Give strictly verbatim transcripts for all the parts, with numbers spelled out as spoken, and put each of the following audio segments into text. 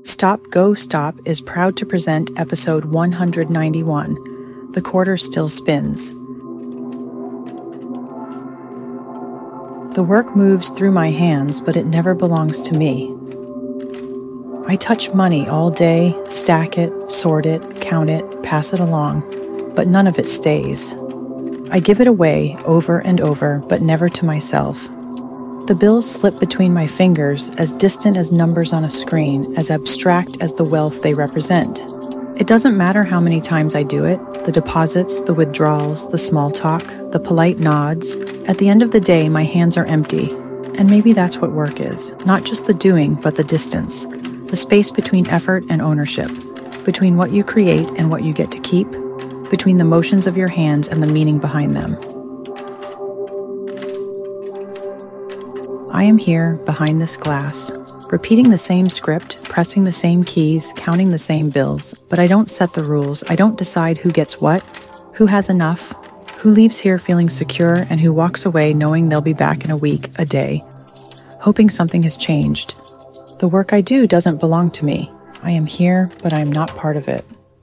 Stop Go Stop is proud to present episode one hundred ninety-one. The quarter still spins. The work moves through my hands, but it never belongs to me. I touch money all day, stack it, sort it, count it, pass it along, but none of it stays. I give it away over and over, but never to myself. The bills slip between my fingers, as distant as numbers on a screen, as abstract as the wealth they represent. It doesn't matter how many times I do it, the deposits, the withdrawals, the small talk, the polite nods. At the end of the day, my hands are empty. And maybe that's what work is. Not just the doing, but the distance. The space between effort and ownership. Between what you create and what you get to keep. Between the motions of your hands and the meaning behind them. I am here, behind this glass, repeating the same script, pressing the same keys, counting the same bills, but I don't set the rules. I don't decide who gets what, who has enough, who leaves here feeling secure, and who walks away knowing they'll be back in a week, a day, hoping something has changed. The work I do doesn't belong to me. I am here, but I am not part of it.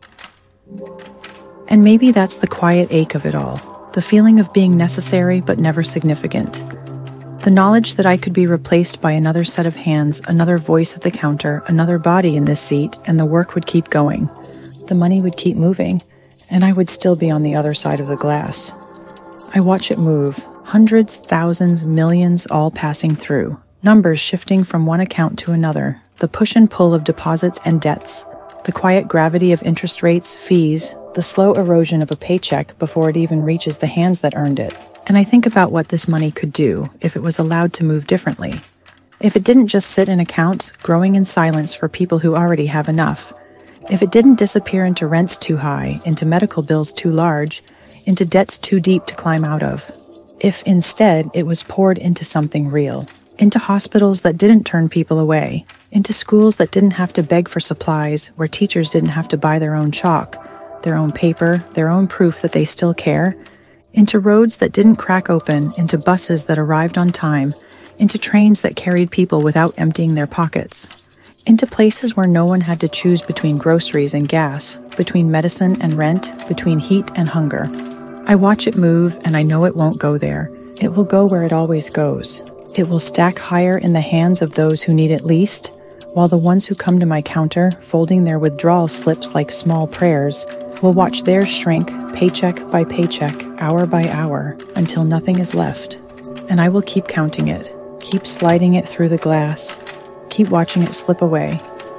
And maybe that's the quiet ache of it all, the feeling of being necessary but never significant. The knowledge that I could be replaced by another set of hands, another voice at the counter, another body in this seat, and the work would keep going. The money would keep moving, and I would still be on the other side of the glass. I watch it move, hundreds, thousands, millions all passing through, numbers shifting from one account to another, the push and pull of deposits and debts, the quiet gravity of interest rates, fees, the slow erosion of a paycheck before it even reaches the hands that earned it. And I think about what this money could do if it was allowed to move differently. If it didn't just sit in accounts, growing in silence for people who already have enough. If it didn't disappear into rents too high, into medical bills too large, into debts too deep to climb out of. If instead it was poured into something real. Into hospitals that didn't turn people away. Into schools that didn't have to beg for supplies, where teachers didn't have to buy their own chalk, their own paper, their own proof that they still care. Into roads that didn't crack open, into buses that arrived on time, into trains that carried people without emptying their pockets, into places where no one had to choose between groceries and gas, between medicine and rent, between heat and hunger. I watch it move, and I know it won't go there. It will go where it always goes. It will stack higher in the hands of those who need it least, while the ones who come to my counter, folding their withdrawal slips like small prayers, will watch theirs shrink, paycheck by paycheck, hour by hour, until nothing is left. And I will keep counting it, keep sliding it through the glass, keep watching it slip away.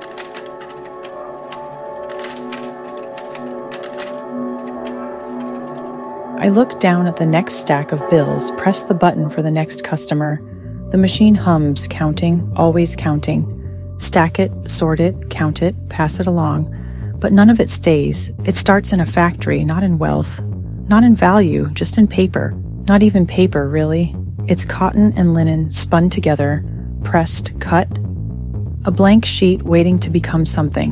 I look down at the next stack of bills, press the button for the next customer. The machine hums, counting, always counting. Stack it, sort it, count it, pass it along. But none of it stays. It starts in a factory, not in wealth. Not in value, just in paper. Not even paper, really. It's cotton and linen spun together, pressed, cut. A blank sheet waiting to become something.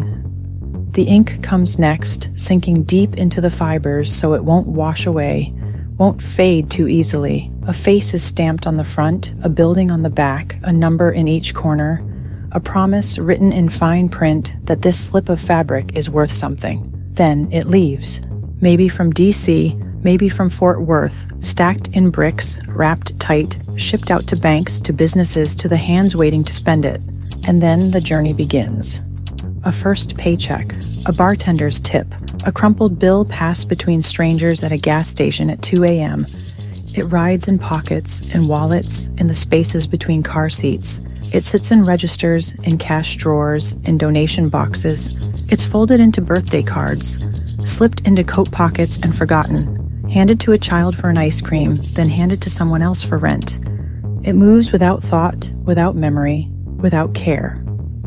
The ink comes next, sinking deep into the fibers so it won't wash away, won't fade too easily. A face is stamped on the front, a building on the back, a number in each corner. A promise written in fine print that this slip of fabric is worth something. Then it leaves. Maybe from D C, maybe from Fort Worth, stacked in bricks, wrapped tight, shipped out to banks, to businesses, to the hands waiting to spend it. And then the journey begins. A first paycheck, a bartender's tip, a crumpled bill passed between strangers at a gas station at two a.m. It rides in pockets, in wallets, in the spaces between car seats. It sits in registers, in cash drawers, in donation boxes. It's folded into birthday cards, slipped into coat pockets and forgotten, handed to a child for an ice cream, then handed to someone else for rent. It moves without thought, without memory, without care.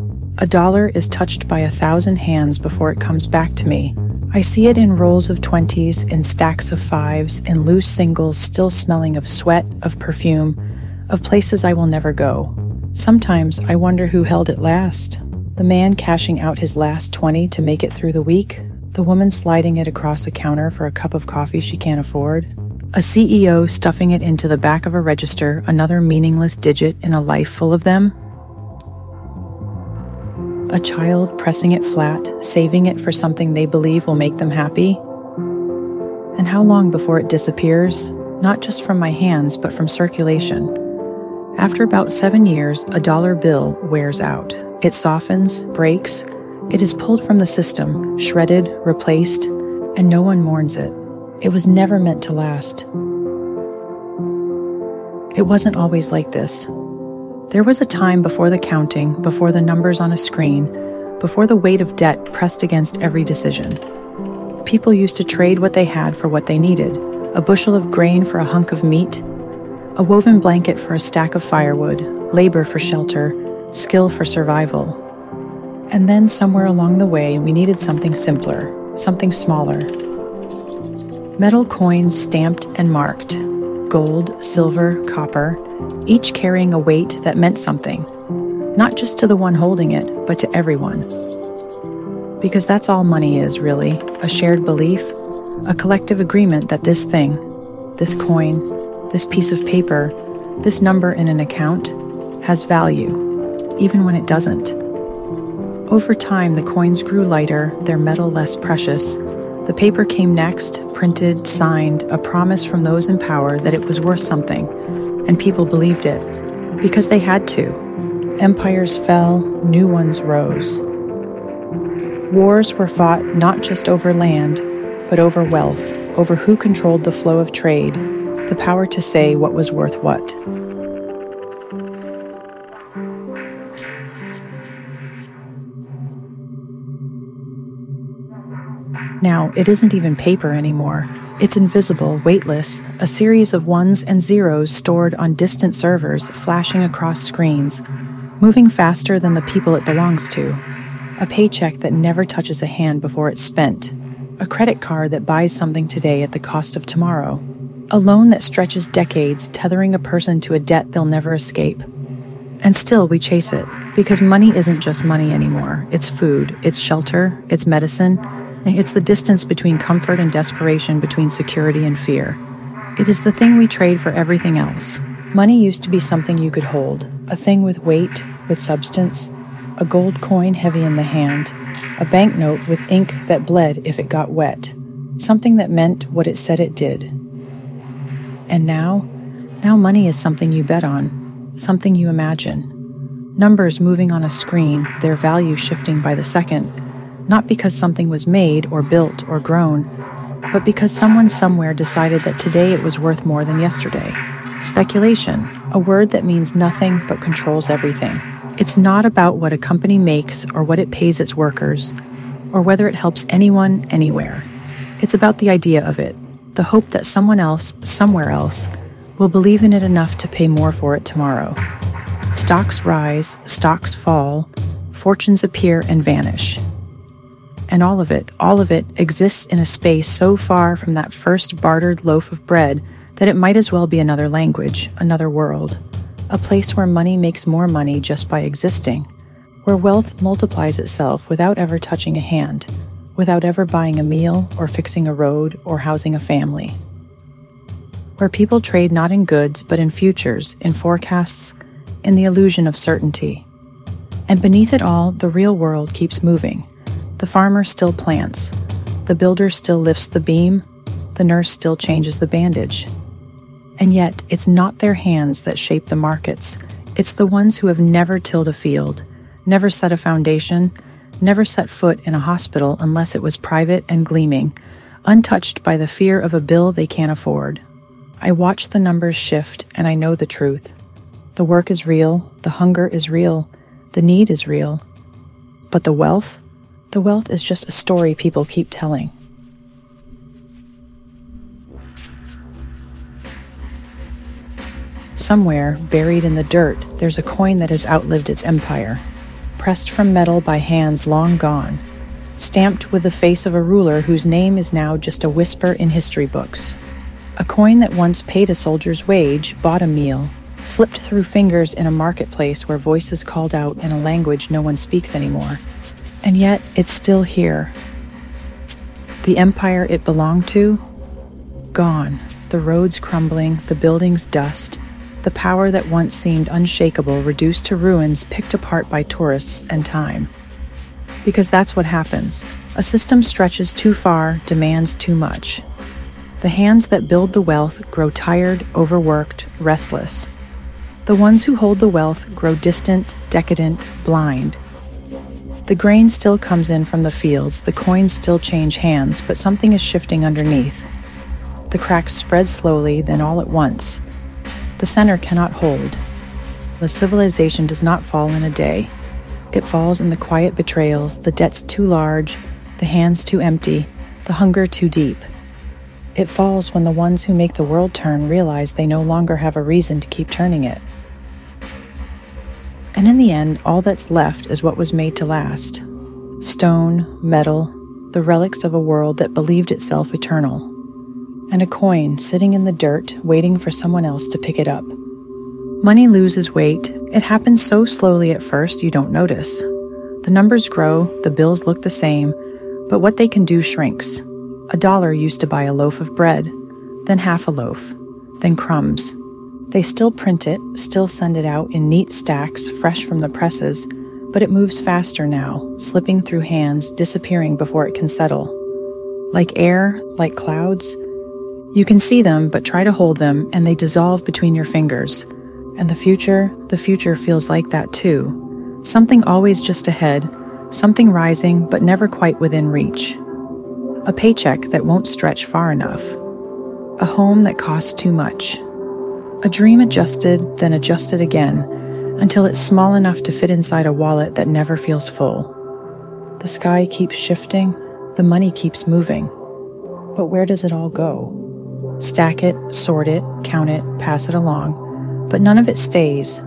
A dollar is touched by a thousand hands before it comes back to me. I see it in rolls of twenties, in stacks of fives, in loose singles still smelling of sweat, of perfume, of places I will never go. Sometimes I wonder who held it last. The man cashing out his last twenty to make it through the week. The woman sliding it across a counter for a cup of coffee she can't afford. A C E O stuffing it into the back of a register, another meaningless digit in a life full of them. A child pressing it flat, saving it for something they believe will make them happy? And how long before it disappears, not just from my hands, but from circulation? After about seven years, a dollar bill wears out. It softens, breaks, it is pulled from the system, shredded, replaced, and no one mourns it. It was never meant to last. It wasn't always like this. There was a time before the counting, before the numbers on a screen, before the weight of debt pressed against every decision. People used to trade what they had for what they needed, a bushel of grain for a hunk of meat, a woven blanket for a stack of firewood, labor for shelter, skill for survival. And then somewhere along the way, we needed something simpler, something smaller. Metal coins stamped and marked, gold, silver, copper, each carrying a weight that meant something, not just to the one holding it, but to everyone. Because that's all money is, really, a shared belief, a collective agreement that this thing, this coin, this piece of paper, this number in an account, has value, even when it doesn't. Over time, the coins grew lighter, their metal less precious. The paper came next, printed, signed, a promise from those in power that it was worth something, and people believed it, because they had to. Empires fell, new ones rose. Wars were fought not just over land, but over wealth, over who controlled the flow of trade, the power to say what was worth what. Now, it isn't even paper anymore. It's invisible, weightless, a series of ones and zeros stored on distant servers flashing across screens, moving faster than the people it belongs to. A paycheck that never touches a hand before it's spent. A credit card that buys something today at the cost of tomorrow. A loan that stretches decades, tethering a person to a debt they'll never escape. And still we chase it, because money isn't just money anymore. It's food, it's shelter, it's medicine. It's the distance between comfort and desperation, between security and fear. It is the thing we trade for everything else. Money used to be something you could hold, a thing with weight, with substance, a gold coin heavy in the hand, a banknote with ink that bled if it got wet, something that meant what it said it did. And now, now money is something you bet on, something you imagine. Numbers moving on a screen, their value shifting by the second, not because something was made or built or grown, but because someone somewhere decided that today it was worth more than yesterday. Speculation, a word that means nothing but controls everything. It's not about what a company makes or what it pays its workers, or whether it helps anyone anywhere. It's about the idea of it, the hope that someone else, somewhere else, will believe in it enough to pay more for it tomorrow. Stocks rise, stocks fall, fortunes appear and vanish. And all of it, all of it exists in a space so far from that first bartered loaf of bread that it might as well be another language, another world. A place where money makes more money just by existing, where wealth multiplies itself without ever touching a hand, without ever buying a meal or fixing a road or housing a family. Where people trade not in goods but in futures, in forecasts, in the illusion of certainty. And beneath it all, the real world keeps moving. The farmer still plants, the builder still lifts the beam, the nurse still changes the bandage. And yet, it's not their hands that shape the markets. It's the ones who have never tilled a field, never set a foundation, never set foot in a hospital unless it was private and gleaming, untouched by the fear of a bill they can't afford. I watch the numbers shift, and I know the truth. The work is real, the hunger is real, the need is real. But the wealth? The wealth is just a story people keep telling. Somewhere, buried in the dirt, there's a coin that has outlived its empire, pressed from metal by hands long gone, stamped with the face of a ruler whose name is now just a whisper in history books. A coin that once paid a soldier's wage, bought a meal, slipped through fingers in a marketplace where voices called out in a language no one speaks anymore. And yet, it's still here. The empire it belonged to? Gone. The roads crumbling, the buildings dust, the power that once seemed unshakable reduced to ruins picked apart by tourists and time. Because that's what happens. A system stretches too far, demands too much. The hands that build the wealth grow tired, overworked, restless. The ones who hold the wealth grow distant, decadent, blind. The grain still comes in from the fields, the coins still change hands, but something is shifting underneath. The cracks spread slowly, then all at once. The center cannot hold. The civilization does not fall in a day. It falls in the quiet betrayals, the debts too large, the hands too empty, the hunger too deep. It falls when the ones who make the world turn realize they no longer have a reason to keep turning it. And in the end, all that's left is what was made to last. Stone, metal, the relics of a world that believed itself eternal. And a coin sitting in the dirt, waiting for someone else to pick it up. Money loses weight. It happens so slowly at first you don't notice. The numbers grow, the bills look the same, but what they can do shrinks. A dollar used to buy a loaf of bread, then half a loaf, then crumbs. They still print it, still send it out in neat stacks, fresh from the presses, but it moves faster now, slipping through hands, disappearing before it can settle. Like air, like clouds. You can see them, but try to hold them, and they dissolve between your fingers. And the future, the future feels like that too. Something always just ahead, something rising but never quite within reach. A paycheck that won't stretch far enough. A home that costs too much. A dream adjusted, then adjusted again, until it's small enough to fit inside a wallet that never feels full. The sky keeps shifting, the money keeps moving. But where does it all go? Stack it, sort it, count it, pass it along. But none of it stays.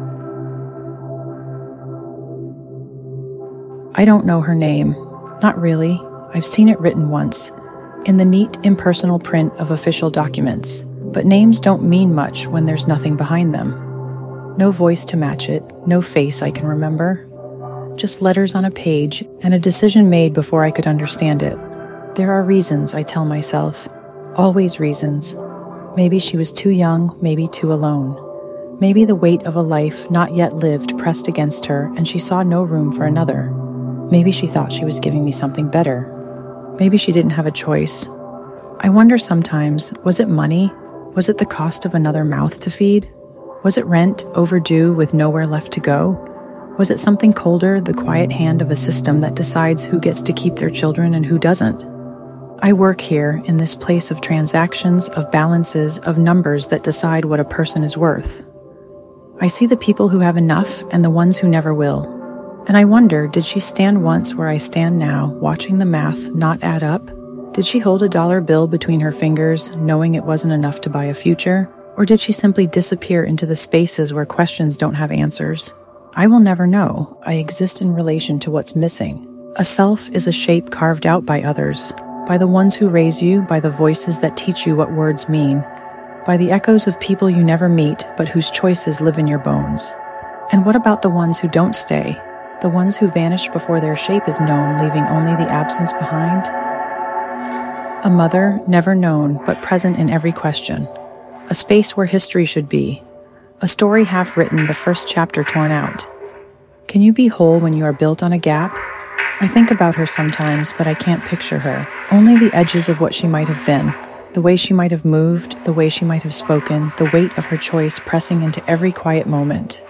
I don't know her name. Not really. I've seen it written once, in the neat, impersonal print of official documents. But names don't mean much when there's nothing behind them. No voice to match it, no face I can remember. Just letters on a page, and a decision made before I could understand it. There are reasons, I tell myself. Always reasons. Maybe she was too young, maybe too alone. Maybe the weight of a life not yet lived pressed against her, and she saw no room for another. Maybe she thought she was giving me something better. Maybe she didn't have a choice. I wonder sometimes, was it money? Was it the cost of another mouth to feed? Was it rent, overdue, with nowhere left to go? Was it something colder, the quiet hand of a system that decides who gets to keep their children and who doesn't? I work here in this place of transactions, of balances, of numbers that decide what a person is worth. I see the people who have enough and the ones who never will. And I wonder, did she stand once where I stand now, watching the math not add up? Did she hold a dollar bill between her fingers, knowing it wasn't enough to buy a future? Or did she simply disappear into the spaces where questions don't have answers? I will never know. I exist in relation to what's missing. A self is a shape carved out by others, by the ones who raise you, by the voices that teach you what words mean, by the echoes of people you never meet, but whose choices live in your bones. And what about the ones who don't stay? The ones who vanish before their shape is known, leaving only the absence behind? A mother, never known, but present in every question. A space where history should be. A story half written, the first chapter torn out. Can you be whole when you are built on a gap? I think about her sometimes, but I can't picture her. Only the edges of what she might have been. The way she might have moved, the way she might have spoken, the weight of her choice pressing into every quiet moment.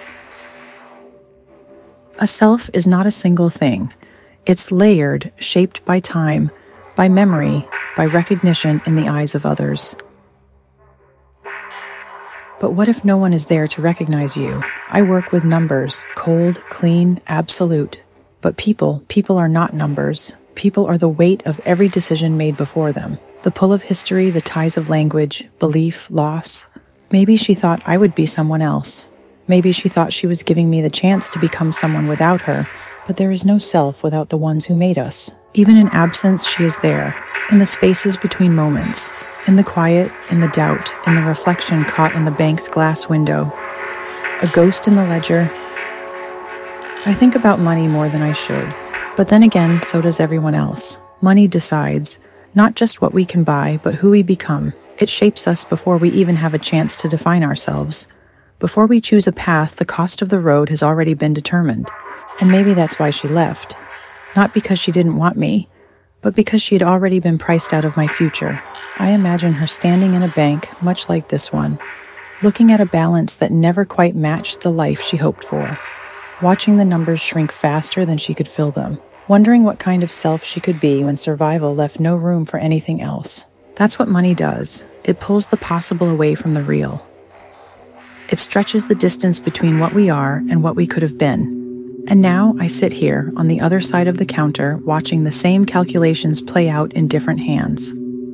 A self is not a single thing. It's layered, shaped by time, by memory, by recognition in the eyes of others. But what if no one is there to recognize you? I work with numbers, cold, clean, absolute. But people, people are not numbers. People are the weight of every decision made before them. The pull of history, the ties of language, belief, loss. Maybe she thought I would be someone else. Maybe she thought she was giving me the chance to become someone without her. But there is no self without the ones who made us. Even in absence, she is there, in the spaces between moments, in the quiet, in the doubt, in the reflection caught in the bank's glass window. A ghost in the ledger. I think about money more than I should. But then again, so does everyone else. Money decides. Not just what we can buy, but who we become. It shapes us before we even have a chance to define ourselves. Before we choose a path, the cost of the road has already been determined. And maybe that's why she left. Not because she didn't want me, but because she had already been priced out of my future. I imagine her standing in a bank, much like this one, looking at a balance that never quite matched the life she hoped for, watching the numbers shrink faster than she could fill them, wondering what kind of self she could be when survival left no room for anything else. That's what money does. It pulls the possible away from the real. It stretches the distance between what we are and what we could have been. And now I sit here on the other side of the counter watching the same calculations play out in different hands.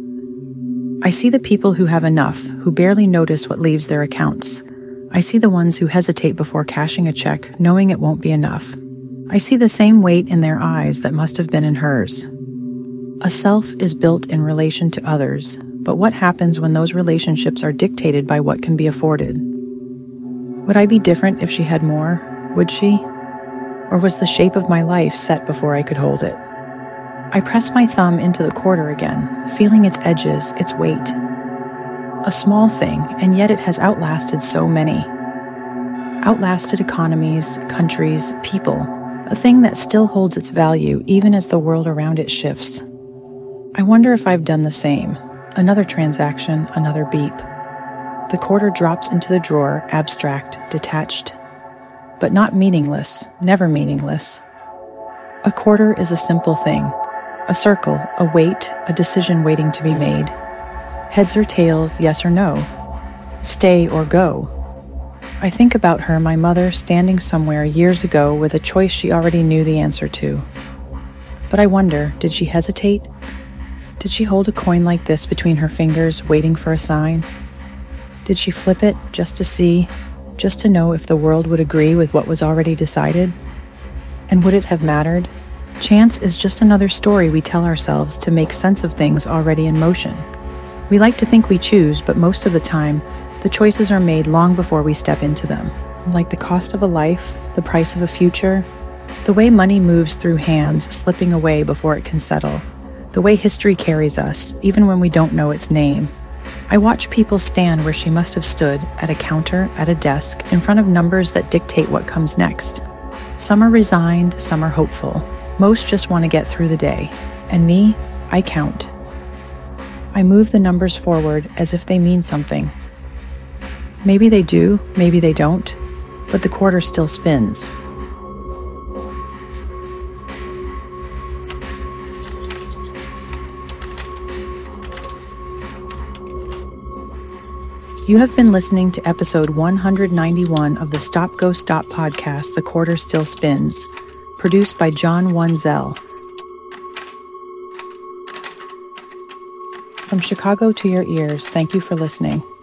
I see the people who have enough, who barely notice what leaves their accounts. I see the ones who hesitate before cashing a check, knowing it won't be enough. I see the same weight in their eyes that must have been in hers. A self is built in relation to others, but what happens when those relationships are dictated by what can be afforded? Would I be different if she had more? Would she? Or was the shape of my life set before I could hold it? I press my thumb into the quarter again, feeling its edges, its weight. A small thing, and yet it has outlasted so many. Outlasted economies, countries, people, a thing that still holds its value even as the world around it shifts. I wonder if I've done the same. Another transaction, another beep. The quarter drops into the drawer, abstract, detached. But not meaningless, never meaningless. A quarter is a simple thing. A circle, a weight, a decision waiting to be made. Heads or tails, yes or no. Stay or go. I think about her, my mother, standing somewhere years ago with a choice she already knew the answer to. But I wonder, did she hesitate? Did she hold a coin like this between her fingers, waiting for a sign? Did she flip it just to see, just to know if the world would agree with what was already decided? And would it have mattered? Chance is just another story we tell ourselves to make sense of things already in motion. We like to think we choose, but most of the time, the choices are made long before we step into them. Like the cost of a life, the price of a future, the way money moves through hands, slipping away before it can settle, the way history carries us, even when we don't know its name. I watch people stand where she must have stood, at a counter, at a desk, in front of numbers that dictate what comes next. Some are resigned, some are hopeful. Most just want to get through the day. And me, I count. I move the numbers forward as if they mean something. Maybe they do, maybe they don't, but the quarter still spins. You have been listening to episode one hundred ninety-one of the Stop Go Stop podcast, The Quarter Still Spins, produced by John Wanzel. From Chicago to your ears, thank you for listening.